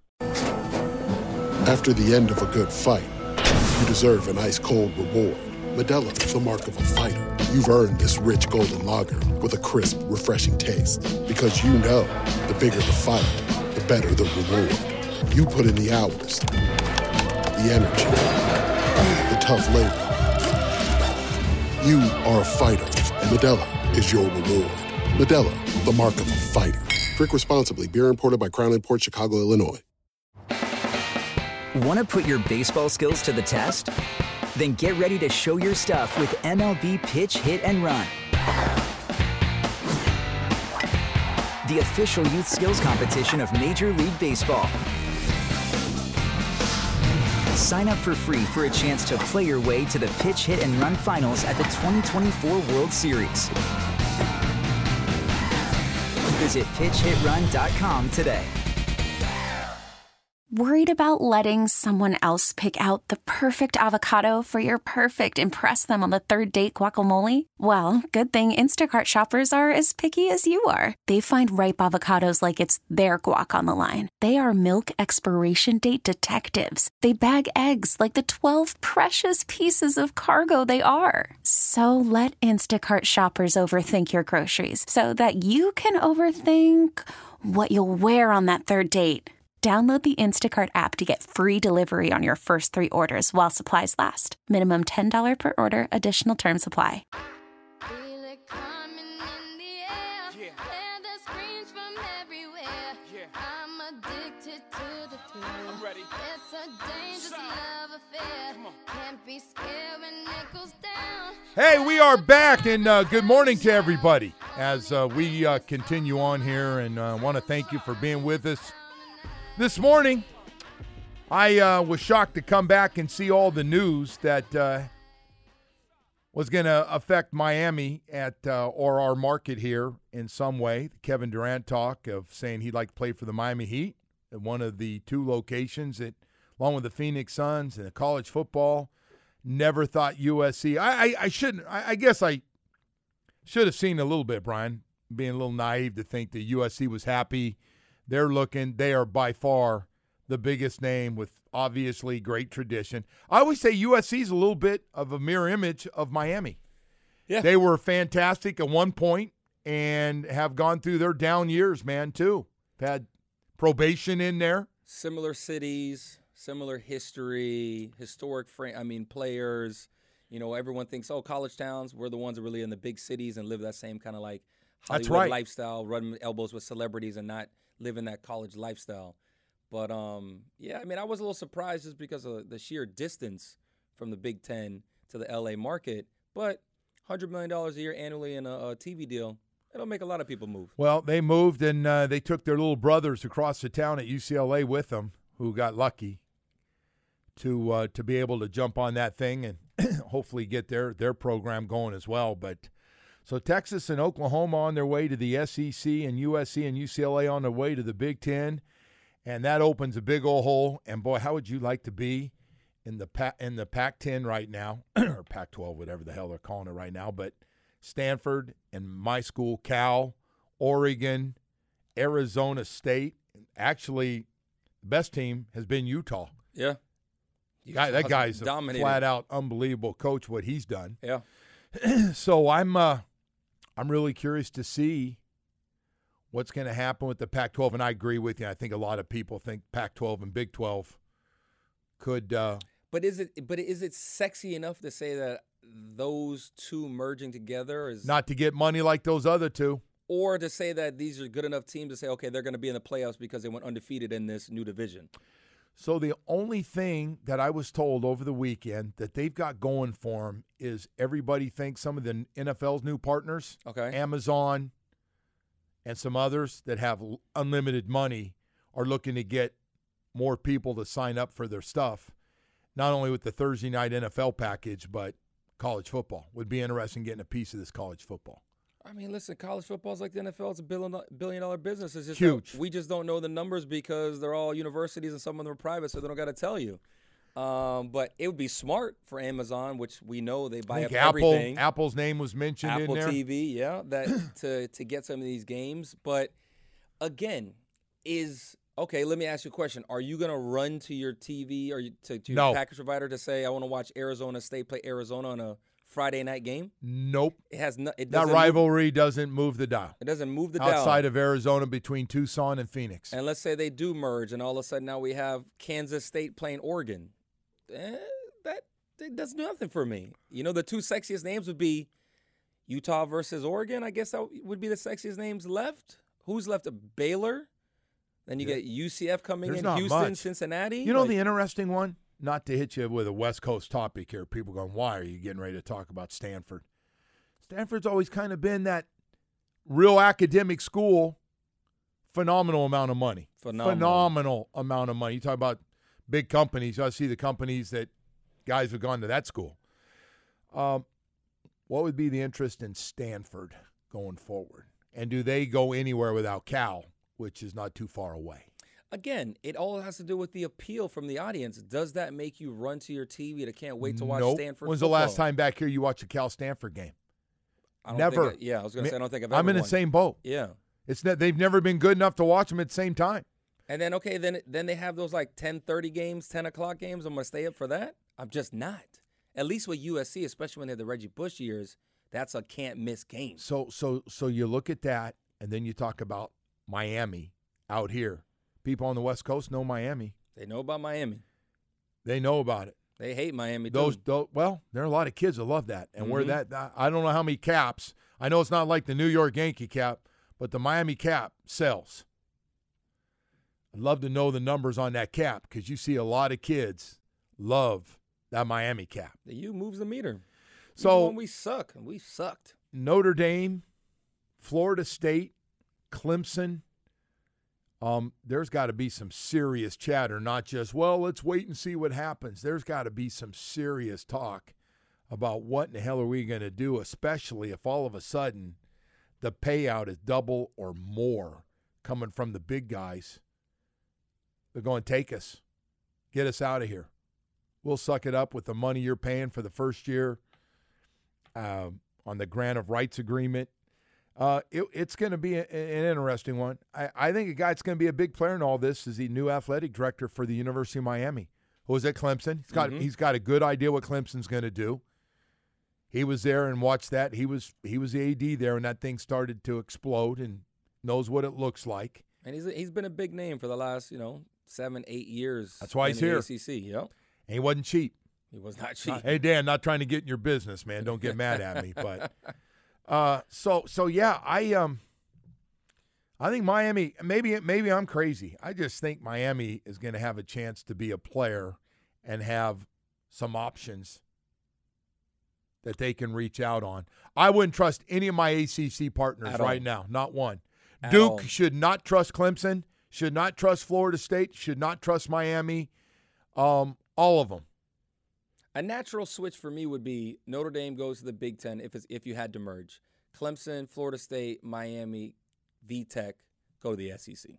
After the end of a good fight, you deserve an ice-cold reward. Modelo is the mark of a fighter. You've earned this rich golden lager with a crisp, refreshing taste. Because you know, the bigger the fight, the better the reward. You put in the hours, the energy, the tough labor. You are a fighter, and Modelo is your reward. Modelo, the mark of a fighter. Drink responsibly. Beer imported by Crown Imports, Chicago, Illinois. Want to put your baseball skills to the test? Then get ready to show your stuff with MLB Pitch, Hit, and Run. The official youth skills competition of Major League Baseball. Sign up for free for a chance to play your way to the Pitch, Hit, and Run finals at the 2024 World Series. Visit pitchhitrun.com today. Worried about letting someone else pick out the perfect avocado for your perfect impress them on the third date guacamole? Well, good thing Instacart shoppers are as picky as you are. They find ripe avocados like it's their guac on the line. They are milk expiration date detectives. They bag eggs like the 12 precious pieces of cargo they are. So let Instacart shoppers overthink your groceries so that you can overthink what you'll wear on that third date. Download the Instacart app to get free delivery on your first 3 orders while supplies last. Minimum $10 per order. Additional terms apply. Feel it coming in the air. Hear the screams from everywhere. I'm addicted to the thrill. I'm ready. It's a dangerous love affair. Can't be scared when it goes down. Hey, we are back, and good morning to everybody as we continue on here, and want to thank you for being with us. This morning, I was shocked to come back and see all the news that was going to affect Miami or our market here in some way. Kevin Durant talk of saying he'd like to play for the Miami Heat at one of the 2 locations that, along with the Phoenix Suns and the college football. Never thought USC. I guess I should have seen a little bit, Brian, being a little naive to think that USC was happy. They are by far the biggest name with obviously great tradition. I always say USC is a little bit of a mirror image of Miami. Yeah. They were fantastic at one point and have gone through their down years, man, too. Had probation in there. Similar cities, similar history, historic players. You know, everyone thinks, college towns, we're the ones that are really in the big cities and live that same kind of like Hollywood lifestyle, run elbows with celebrities and not live in that college lifestyle. But, I was a little surprised just because of the sheer distance from the Big Ten to the L.A. market. But $100 million a year annually in a TV deal, it'll make a lot of people move. Well, they moved, and they took their little brothers across the town at UCLA with them, who got lucky to be able to jump on that thing and hopefully get their program going as well. But so Texas and Oklahoma on their way to the SEC, and USC and UCLA on their way to the Big Ten, and that opens a big old hole. And boy, how would you like to be in the Pac-10 right now, or Pac-12, whatever the hell they're calling it right now? But Stanford and my school, Cal, Oregon, Arizona State. Actually, the best team has been Utah. Yeah, that guy's a flat-out unbelievable coach. What he's done. Yeah. So I'm really curious to see what's going to happen with the Pac-12, and I agree with you. I think a lot of people think Pac-12 and Big 12 could. But is it sexy enough to say that those 2 merging together is not to get money like those other 2, or to say that these are good enough teams to say, okay, they're going to be in the playoffs because they went undefeated in this new division? So the only thing that I was told over the weekend that they've got going for them is everybody thinks some of the NFL's new partners, Amazon and some others that have unlimited money, are looking to get more people to sign up for their stuff, not only with the Thursday night NFL package, but college football. Would be interesting getting a piece of this college football. I mean, listen, college football is like the NFL. It's a billion-dollar business. It's just huge. We just don't know the numbers because they're all universities and some of them are private, so they don't got to tell you. But it would be smart for Amazon, which we know they buy up everything. Apple's name was mentioned in there. Apple TV, yeah, that to get some of these games. But again, let me ask you a question. Are you going to run to your TV or to your package provider to say, I want to watch Arizona State play Arizona on a Friday night game? Nope. That rivalry doesn't move the dial. It doesn't move the dial. Outside of Arizona, between Tucson and Phoenix. And let's say they do merge, and all of a sudden now we have Kansas State playing Oregon. It does nothing for me. You know, the two sexiest names would be Utah versus Oregon. I guess that would be the sexiest names left. Who's left? Baylor. Then you get UCF coming There's in, not Houston, much. Cincinnati. You know the interesting one? Not to hit you with a West Coast topic here. People going, why are you getting ready to talk about Stanford? Stanford's always kind of been that real academic school, phenomenal amount of money. Phenomenal amount of money. You talk about big companies. I see the companies that guys have gone to that school. What would be the interest in Stanford going forward? And do they go anywhere without Cal, which is not too far away? Again, it all has to do with the appeal from the audience. Does that make you run to your TV to can't wait to watch Stanford When's football? the last time back here you watched a Cal-Stanford game? I don't Never. Think I was going to say, I don't think I've ever I'm in the won. same boat. Yeah. It's that they've never been good enough to watch them at the same time. And then, okay, then they have those like 10:30 games, 10 o'clock games. I'm going to stay up for that? I'm just not. At least with USC, especially when they had the Reggie Bush years, that's a can't-miss game. So you look at that, and then you talk about Miami out here. People on the West Coast know Miami. They know about Miami. They know about it. They hate Miami, too. Well, there are a lot of kids that love that. And where that, I don't know how many caps. I know it's not like the New York Yankee cap, but the Miami cap sells. I'd love to know the numbers on that cap because you see a lot of kids love that Miami cap. The U moves the meter. So when we suck, and we sucked. Notre Dame, Florida State, Clemson, there's got to be some serious chatter, not just, well, let's wait and see what happens. There's got to be some serious talk about what in the hell are we going to do, especially if all of a sudden the payout is double or more coming from the big guys. They're going to take us. Get us out of here. We'll suck it up with the money you're paying for the first year on the grant of rights agreement. It's going to be an interesting one. I think a guy that's going to be a big player in all this is the new athletic director for the University of Miami, who was at Clemson. He's got a good idea what Clemson's going to do. He was there and watched that. He was the AD there, and that thing started to explode and knows what it looks like. And he's been a big name for the last 7-8 years. That's why he's here. ACC, yep. And he wasn't cheap. He was not cheap. Hey Dan, not trying to get in your business, man. Don't get mad at me, but. So yeah, I think Miami. Maybe I'm crazy. I just think Miami is going to have a chance to be a player and have some options that they can reach out on. I wouldn't trust any of my ACC partners right now. Not one. Duke should not trust Clemson. Should not trust Florida State. Should not trust Miami. All of them. A natural switch for me would be Notre Dame goes to the Big Ten if you had to merge. Clemson, Florida State, Miami, VTech go to the SEC.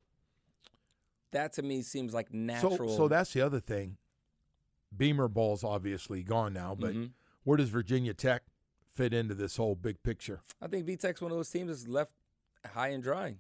That to me seems like natural. So that's the other thing. Beamer Ball's obviously gone now, but where does Virginia Tech fit into this whole big picture? I think VTech's one of those teams that's left high and dry.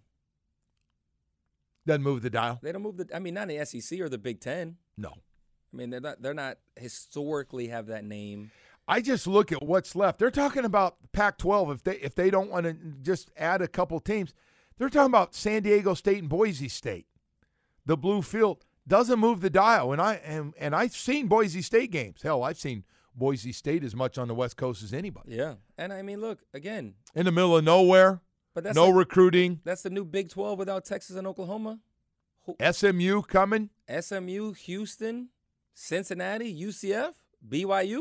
Doesn't move the dial. They don't move not in the SEC or the Big Ten. No. I mean, they're not historically have that name. I just look at what's left. They're talking about Pac-12 if they don't want to just add a couple teams. They're talking about San Diego State and Boise State. The blue field doesn't move the dial, and I've seen Boise State games. Hell, I've seen Boise State as much on the West Coast as anybody. Yeah, and I mean, look again in the middle of nowhere. But that's no recruiting. That's the new Big 12 without Texas and Oklahoma. SMU coming. SMU, Houston, Cincinnati, UCF, BYU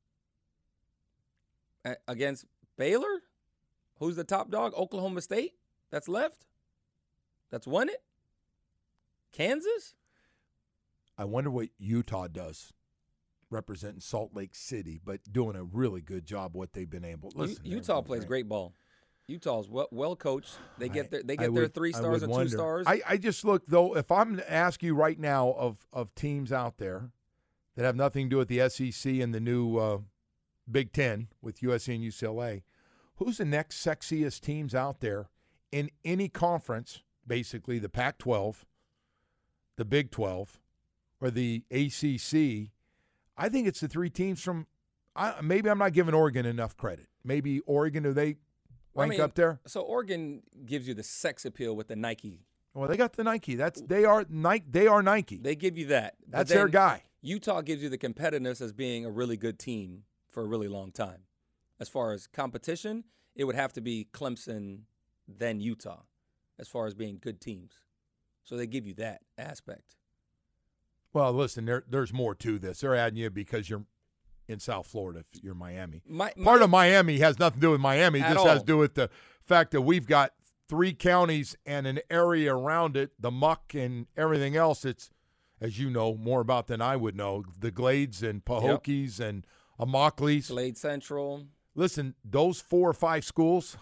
against Baylor. Who's the top dog? Oklahoma State. That's left. That's won it. Kansas. I wonder what Utah does, representing Salt Lake City, but doing a really good job. What they've been able. Listen, Utah plays great ball. Utah's well coached. They get their 3 stars and 2 stars. I just look though. If I'm to ask you right now of teams out there that have nothing to do with the SEC and the new Big Ten with USC and UCLA, who's the next sexiest teams out there in any conference? Basically, the Pac-12, the Big 12, or the ACC. I think it's the 3 teams from. Maybe I'm not giving Oregon enough credit. Maybe Oregon, do they rank up there? So Oregon gives you the sex appeal with the Nike. Well, they got the Nike. They are Nike. They give you that. That's their guy. Utah gives you the competitiveness as being a really good team for a really long time. As far as competition, it would have to be Clemson, then Utah, as far as being good teams. So they give you that aspect. Well, listen, there's more to this. They're adding you because you're in South Florida if you're Miami. Part of Miami has nothing to do with Miami. It just has to do with the fact that we've got 3 counties and an area around it, the muck and everything else. It's, as you know, more about than I would know, the Glades and Pahokie's and Immokalee. Glade Central. Listen, those 4 or 5 schools,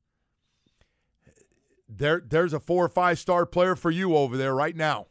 there's a 4 or 5 star player for you over there right now.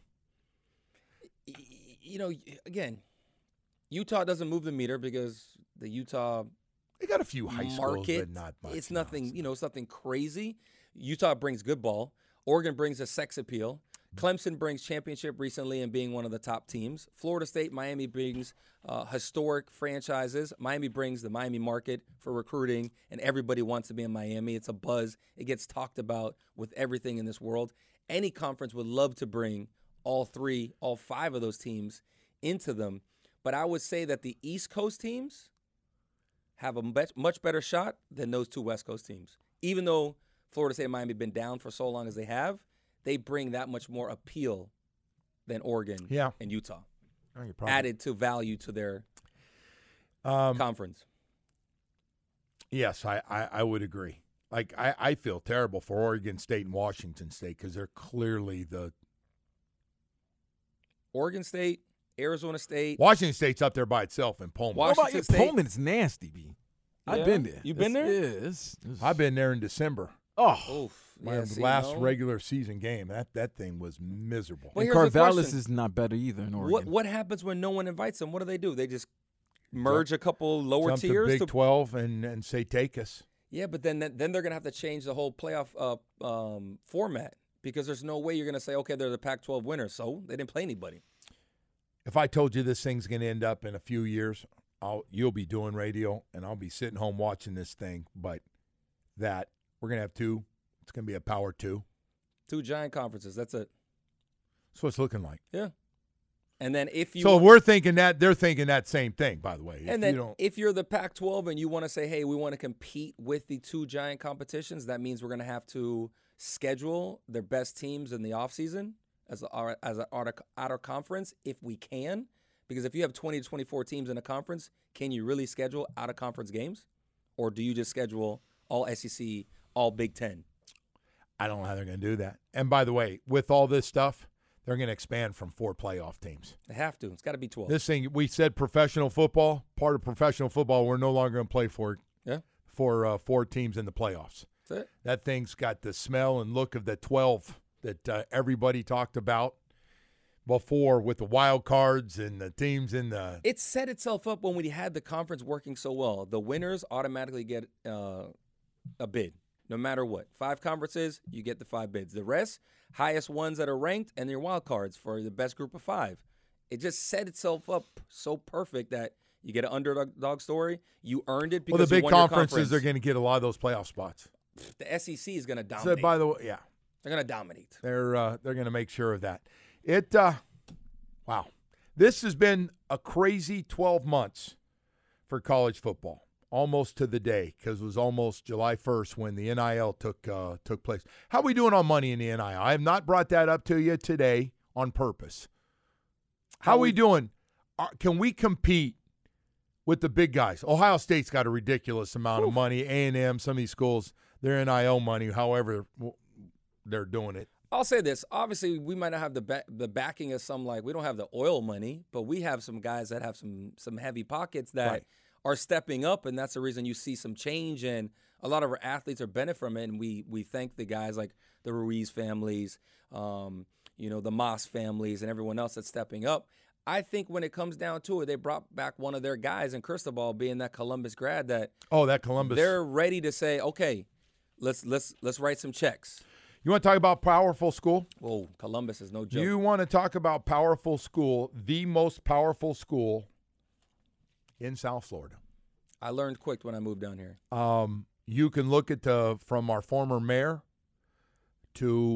You know, again, Utah doesn't move the meter because the Utah they got a few high schools, but not much. It's nothing, it's nothing crazy. Utah brings good ball. Oregon brings a sex appeal. Clemson brings championship recently and being one of the top teams. Florida State, Miami brings historic franchises. Miami brings the Miami market for recruiting, and everybody wants to be in Miami. It's a buzz. It gets talked about with everything in this world. Any conference would love to bring all 5 of those teams into them. But I would say that the East Coast teams have a much better shot than those 2 West Coast teams. Even though Florida State and Miami have been down for so long as they have, they bring that much more appeal than Oregon and Utah. Added to value to their conference. Yes, I would agree. Like, I feel terrible for Oregon State and Washington State because they're clearly the Oregon State, Arizona State. Washington State's up there by itself in Pullman. Washington State. Pullman's nasty, B. I've been there. You been there? Yes. I've been there in December. Oh. My last regular season game. That thing was miserable. And Corvallis is not better either in Oregon. What happens when no one invites them? What do? They just merge a couple lower tiers? Jump to Big 12 and say, take us. Yeah, but then they're going to have to change the whole playoff format because there's no way you're going to say, okay, they're the Pac-12 winners, so they didn't play anybody. If I told you this thing's going to end up in a few years, you'll be doing radio, and I'll be sitting home watching this thing, but that we're going to have 2. It's going to be a power 2. 2 giant conferences, that's it. That's what it's looking like. Yeah. And then if you So we're thinking that, they're thinking that same thing, by the way. And then if you're the Pac-12 and you want to say, hey, we want to compete with the 2 giant competitions, that means we're going to have to schedule their best teams in the offseason as an out-of-conference if we can. Because if you have 20 to 24 teams in a conference, can you really schedule out-of-conference games? Or do you just schedule all SEC, all Big Ten? I don't know how they're going to do that. And by the way, with all this stuff, they're going to expand from 4 playoff teams. They have to. It's got to be 12. This thing, we said professional football. Part of professional football, we're no longer going to play for 4 teams in the playoffs. That's it. That thing's got the smell and look of the 12 that everybody talked about before with the wild cards and the teams in the – It set itself up when we had the conference working so well. The winners automatically get a bid. No matter what. 5 conferences, you get the 5 bids. The rest, highest ones that are ranked, and your wild cards for the best group of 5. It just set itself up so perfect that you get an underdog story. You earned it because the big you won conferences your are going to get a lot of those playoff spots. The SEC is going to dominate. So, by the way, yeah. They're going to dominate. They're going to make sure of that. Wow. This has been a crazy 12 months for college football. Almost to the day, because it was almost July 1st when the NIL took place. How are we doing on money in the NIL? I have not brought that up to you today on purpose. How are we doing? Can we compete with the big guys? Ohio State's got a ridiculous amount of money. A&M, some of these schools, their NIL money, however they're doing it. I'll say this. Obviously, we might not have the backing of some, like, we don't have the oil money, but we have some guys that have some heavy pockets that are stepping up, and that's the reason you see some change, and a lot of our athletes are benefit from it, and we thank the guys like the Ruiz families, the Moss families, and everyone else that's stepping up. I think when it comes down to it, they brought back one of their guys in Cristobal, being that Columbus grad. That Columbus. They're ready to say, okay, let's write some checks. You want to talk about powerful school? Whoa, Columbus is no joke. You want to talk about powerful school, the most powerful school in South Florida. I learned quick when I moved down here. You can look at from our former mayor to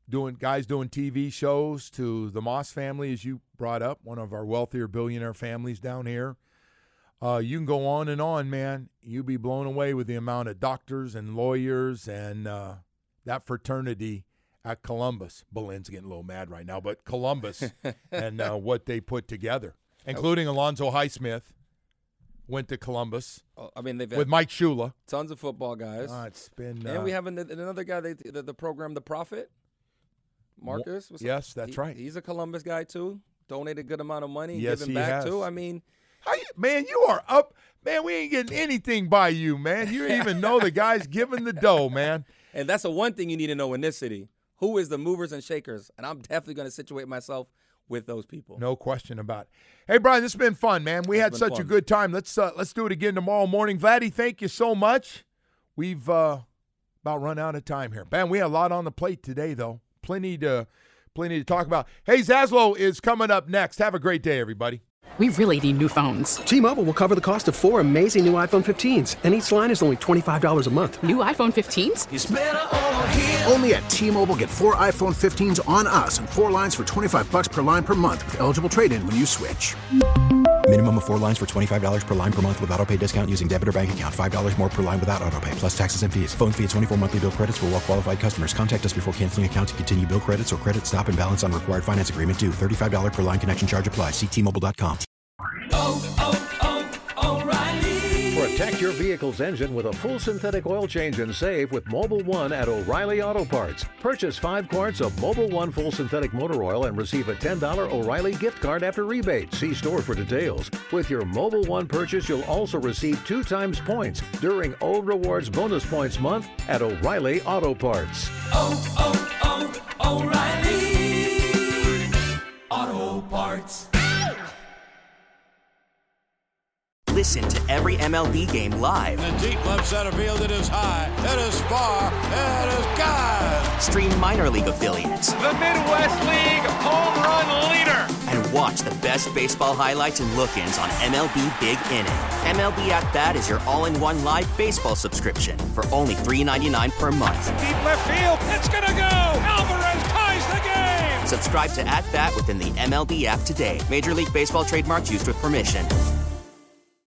doing TV shows, to the Moss family, as you brought up, one of our wealthier billionaire families down here. You can go on and on, man. You'll be blown away with the amount of doctors and lawyers and that fraternity at Columbus. Boleyn's getting a little mad right now, but Columbus and what they put together, including Alonzo Highsmith, went to Columbus. I mean, they've with Mike Shula. Tons of football guys. It's been, and we have another guy, the program, The Prophet, Marcus. Yes, that's right. He's a Columbus guy too. Donated a good amount of money. Yes, giving he back has. too. I mean, man, you are up. Man, we ain't getting anything by you, man. You even know the guy's giving the dough, man. And that's the one thing you need to know in this city. Who is the movers and shakers? And I'm definitely going to situate myself with those people. No question about it. Hey, Brian, this has been fun, man. We had such a good time. Let's do it again tomorrow morning. Vladdy, thank you so much. We've about run out of time here. Man, we had a lot on the plate today, though. Plenty to talk about. Hey, Zaslow is coming up next. Have a great day, everybody. We really need new phones. T-Mobile will cover the cost of 4 amazing new iPhone 15s, and each line is only $25 a month. New iPhone 15s? It's better over here. Only at T-Mobile, get 4 iPhone 15s on us and 4 lines for $25 per line per month with eligible trade-in when you switch. Minimum of 4 lines for $25 per line per month with autopay discount using debit or bank account. $5 more per line without autopay, plus taxes and fees. Phone fee at 24 monthly bill credits for well-qualified customers. Contact us before canceling account to continue bill credits or credit stop and balance on required finance agreement due. $35 per line connection charge applies. See T-Mobile.com. O'Reilly. Protect your vehicle's engine with a full synthetic oil change and save with Mobil 1 at O'Reilly Auto Parts. Purchase 5 quarts of Mobil 1 full synthetic motor oil and receive a $10 O'Reilly gift card after rebate. See store for details. With your Mobil 1 purchase, you'll also receive 2 times points during O Rewards Bonus Points Month at O'Reilly Auto Parts. O'Reilly Auto Parts. Listen to every MLB game live. In the deep left center field, it is high, it is far, it is God. Stream minor league affiliates. The Midwest League home run leader. And watch the best baseball highlights and look-ins on MLB Big Inning. MLB At Bat is your all-in-one live baseball subscription for only $3.99 per month. Deep left field, it's gonna go. Alvarez ties the game. Subscribe to At Bat within the MLB app today. Major League Baseball trademarks used with permission.